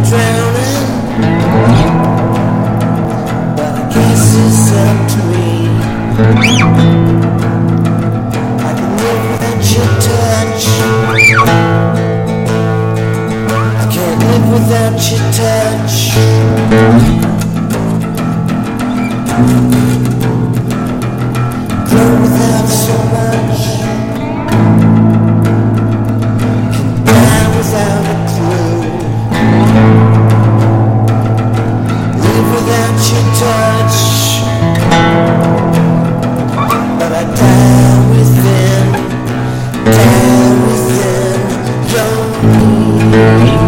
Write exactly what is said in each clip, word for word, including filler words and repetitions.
drowning, but I guess it's up to me. I can live without your touch. I can't live without your touch. Grow without so much. Can die without a clue. Live without your touch. But I die within, die within your reach.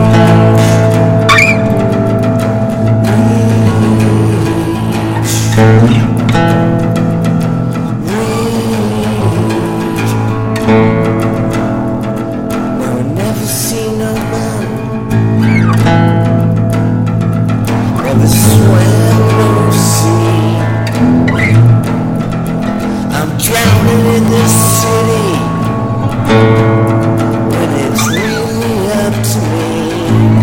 Drowning in this city when it's really up to me.